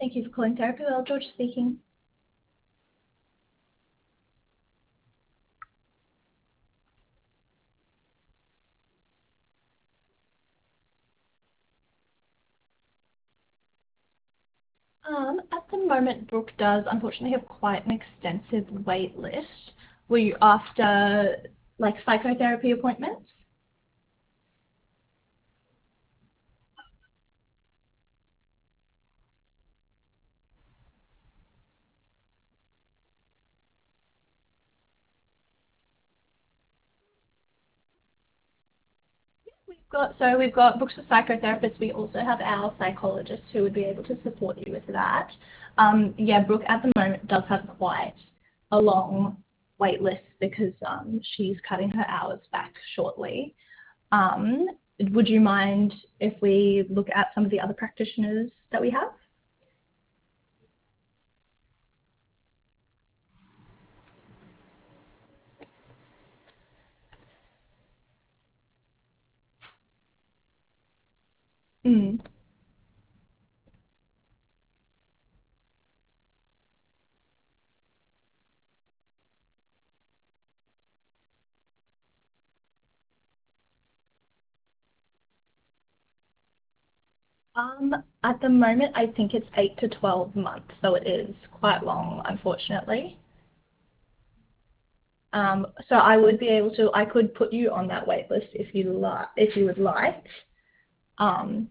Thank you for calling Therapy Well. George speaking. At the moment, Brooke does unfortunately have quite an extensive wait list. Were you after like psychotherapy appointments? We've got books for psychotherapists. We also have our psychologists who would be able to support you with that. Yeah, Brooke at the moment does have quite a long wait list because she's cutting her hours back shortly. Um, would you mind if we look at some of the other practitioners that we have? Mm. At the moment, I think it's 8 to 12 months, so it is quite long, unfortunately. So I would be able to, I could put you on that wait list if you would like. Um,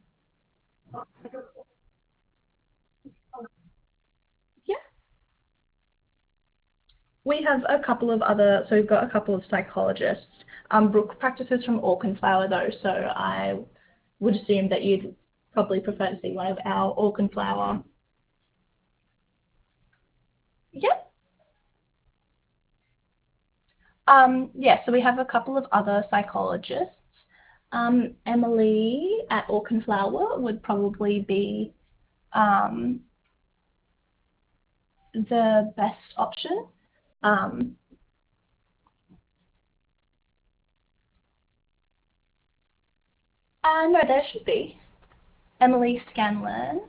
yeah, we have a couple of other, so we've got a couple of psychologists. Brooke practices from Auchenflower though, so I would assume that you'd probably prefer to see one of our Auchenflower. Yeah. Yeah, so we have a couple of other psychologists. Emily at Auchenflower would probably be um, the best option. Um, no, there should be. Emily Scanlon.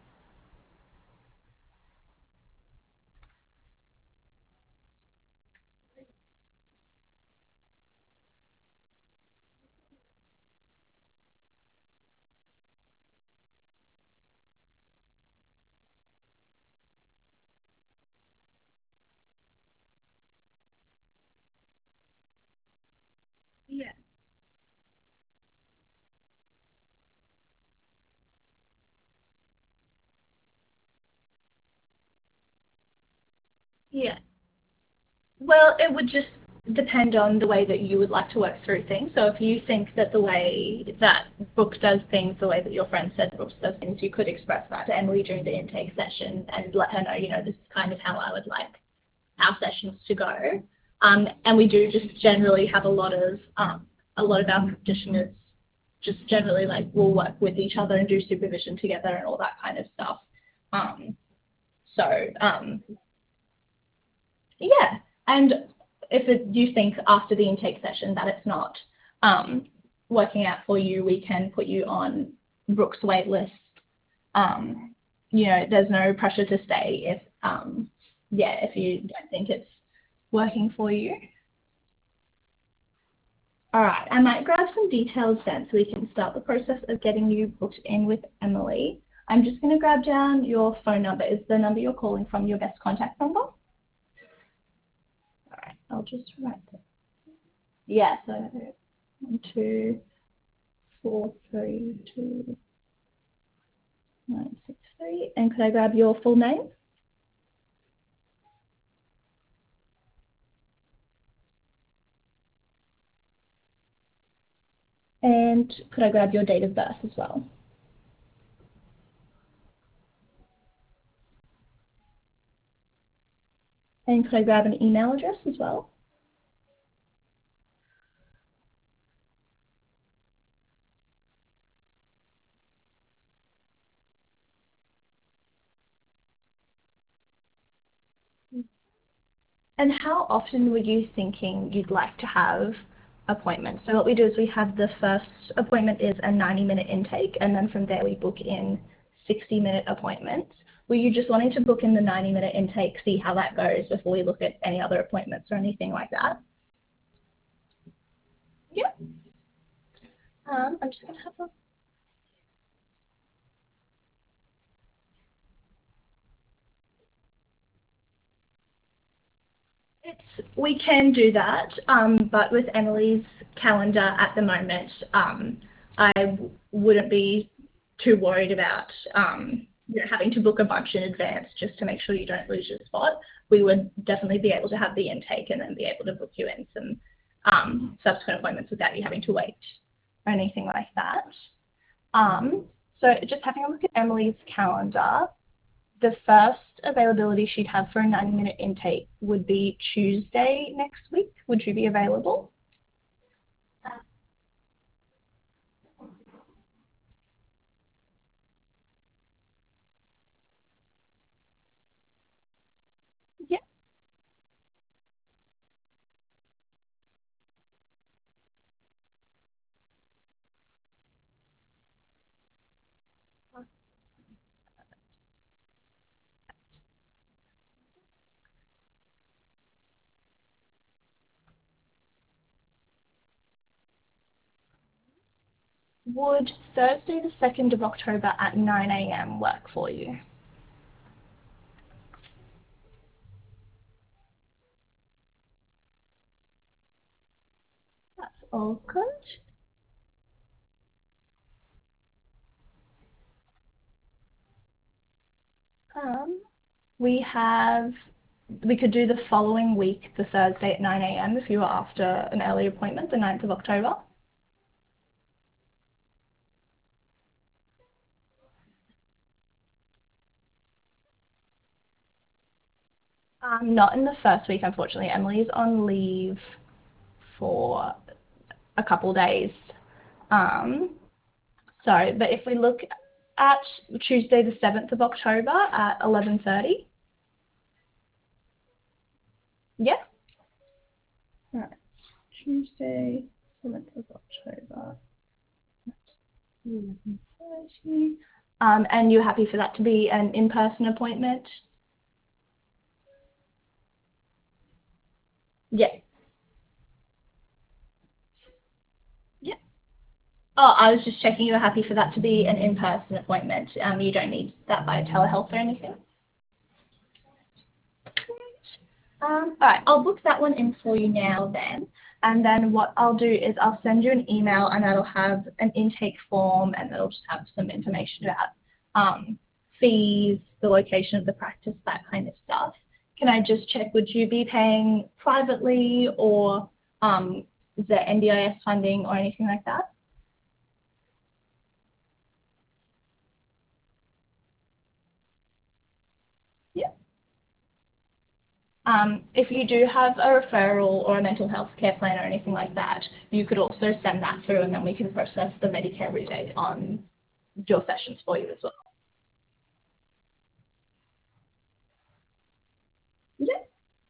Yeah. Yeah. Well, it would just depend on the way that you would like to work through things. So if you think that the way that Brooke does things, the way that your friend said Brooke does things, you could express that to Emily during the intake session and let her know, this is kind of how I would like our sessions to go. And we do just generally have a lot of our practitioners just generally like will work with each other and do supervision together and all that kind of stuff. Um, so yeah, and if you think after the intake session that it's not um, working out for you, we can put you on Brooks wait list. There's no pressure to stay if you don't think it's working for you. All right, I might grab some details then so we can start the process of getting you booked in with Emily. I'm just going to grab down your phone number. Is the number you're calling from your best contact number? All right, I'll just write that. Yeah, so 1, 2, 4, 3, 2, 9, 6, 3. And could I grab your full name? And could I grab your date of birth as well? And could I grab an email address as well? And how often were you thinking you'd like to have appointments? So what we do is we have the first appointment is a 90-minute intake, and then from there we book in 60-minute appointments. Were you just wanting to book in the 90-minute intake, see how that goes before we look at any other appointments or anything like that? Yeah. I'm just going to have a we can do that, but with Emily's calendar at the moment, I wouldn't be too worried about having to book a bunch in advance just to make sure you don't lose your spot. We would definitely be able to have the intake and then be able to book you in some subsequent appointments without you having to wait or anything like that. So just having a look at Emily's calendar, the first availability she'd have for a 90-minute intake would be Tuesday next week. Would you be available? Yeah. Would Thursday the 2nd of October at 9 a.m. work for you? That's all good. Um, we have, we could do the following week, the Thursday at 9 a.m. if you were after an early appointment, the 9th of October. Not in the first week, unfortunately. Emily's on leave for a couple days. Um, but if we look at Tuesday the 7th of October at 11:30, yeah? Right. Tuesday, 7th of October at 11:30. And you're happy for that to be an in-person appointment? Yeah. Yeah. Oh, I was just checking you're happy for that to be an in-person appointment. You don't need that by telehealth or anything. All right, I'll book that one in for you now then. And then what I'll do is I'll send you an email and that'll have an intake form and that'll just have some information about fees, the location of the practice, that kind of stuff. Can I just check, would you be paying privately or is there NDIS funding or anything like that? Yeah. If you do have a referral or a mental health care plan or anything like that, you could also send that through and then we can process the Medicare rebate on your sessions for you as well. Yeah,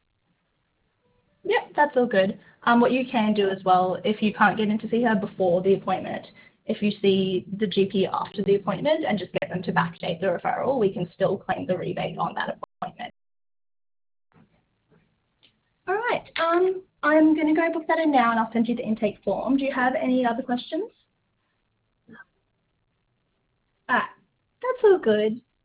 yeah, that's all good. What you can do as well, if you can't get in to see her before the appointment, if you see the GP after the appointment and just get them to backdate the referral, we can still claim the rebate on that appointment. All right, I'm going to go book that in now and I'll send you the intake form. Do you have any other questions? Ah, that's all good.